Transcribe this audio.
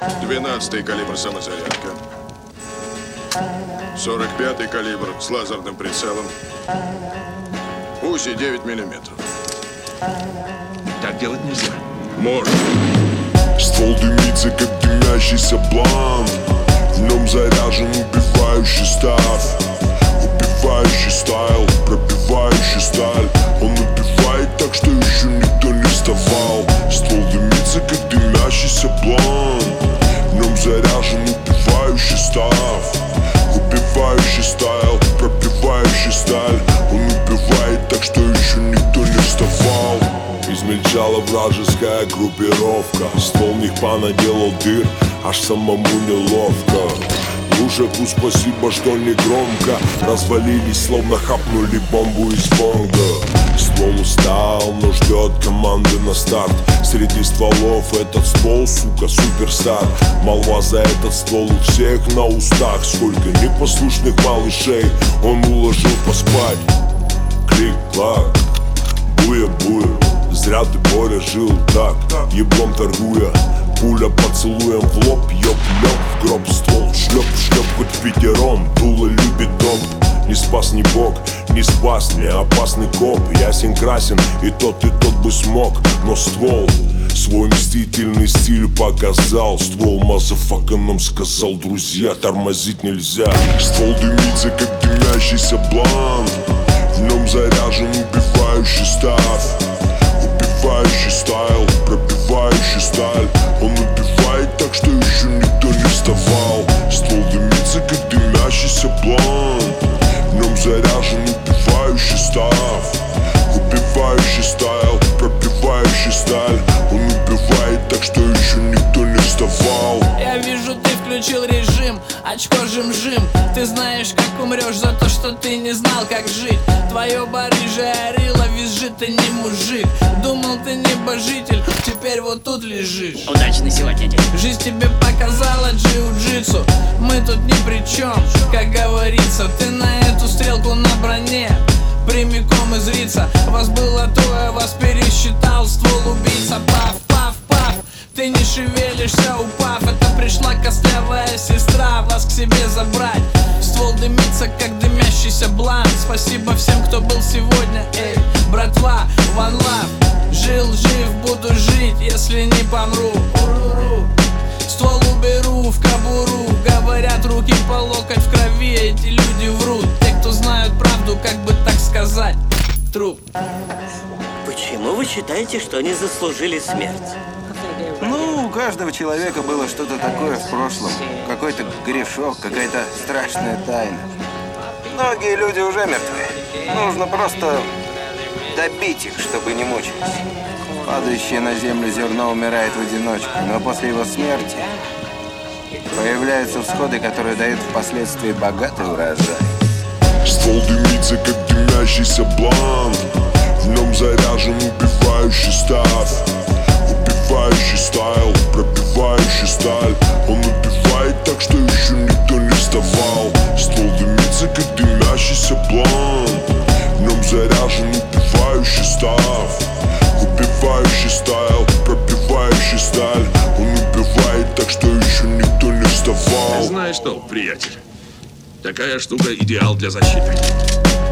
12-й калибр самозарядка. 45-й калибр с лазерным прицелом. УЗИ 9 миллиметров. Так делать нельзя. Можно. Ствол дымится, как дымящийся блант. В нем заряжен убивающий став, убивающий стайл, пробивающий сталь. Он убивает так, что еще никто не вставал. Ствол дымится, как дымящийся блант. В нем заряжен убивающий став, убивающий стайл, пробивающий сталь. Он убивает так, что еще никто не вставал. Измельчала вражеская группировка. Ствол в них понаделал дыр, аж самому неловко. Лужаку спасибо, что не громко. Развалились, словно хапнули бомбу из бонга. Ствол устал, но ждет команды на старт. Среди стволов этот ствол, сука, суперстар. Молва за этот ствол у всех на устах. Сколько непослушных малышей он уложил поспать. Клик-клак, буя-буя. Зря ты, Боря, жил так, еблом торгуя. Пуля поцелуем в лоб, ёб-лёб, в гроб ствол. Шлёп-шлёп, хоть пятером, дуло любит дом. Не спас ни бог, не спас, не опасный коп. Ясен красен, и тот бы смог. Но ствол свой мстительный стиль показал. Ствол мазафака нам сказал: друзья, тормозить нельзя. Ствол дымится, как дымящийся блант. В нем заряжен убивающий став, убивающий стайл, пробивающий сталь. Он убивает так, что еще никто не вставал. Ствол дымится, как дымящийся блант. В нем заряжен убивающий став, убивающий стайл, пробивающий сталь. Он убивает так, что еще никто не вставал. Я вижу, ты включил режим, очко жим-жим. Ты знаешь, как умрешь за то, что ты не знал, как жить. Твое барыжье рыло визжит, ты не мужик. Думал, ты небожитель, теперь вот тут лежишь. Удачи на сегодня день. Жизнь тебе показала джиу-джитсу, мы тут ни при чем, как говорится. Ты на эту стрелку на броне прямиком из рица. Вас было трое, вас пересчитал ствол убийца. Паф, паф, паф, ты не шевелишься, упав. Это пришла костлявая сестра вас к себе забрать. Ствол дымится, как дымящийся блант. Спасибо всем, кто был сегодня, эй, братва, one love. Жил, жив, буду жить, если не помру. Уруру. Ствол уберу в кобуру. Говорят, руки по локоть в крови, эти люди врут. Те, кто знают правду, как бы так сказать, труп. Почему вы считаете, что они заслужили смерть? Ну, у каждого человека было что-то такое в прошлом. Какой-то грешок, какая-то страшная тайна. Многие люди уже мертвы. Нужно просто добить их, чтобы не мучились. Падающее на землю зерно умирает в одиночку, но после его смерти появляются всходы, которые дают впоследствии богатый урожай. Ствол дымится, как дымящийся блант. В нем заряжен убивающий став, убивающий стайл, пробивающий сталь. Он убивает так, что еще никто не вставал. Ствол дымится, как дымящийся блант. В нем заряжен убивающий став, убивающий стайл, пробивающий сталь. Он убивает так, что еще никто не вставал. Знаешь что, приятель, такая штука идеал для защиты.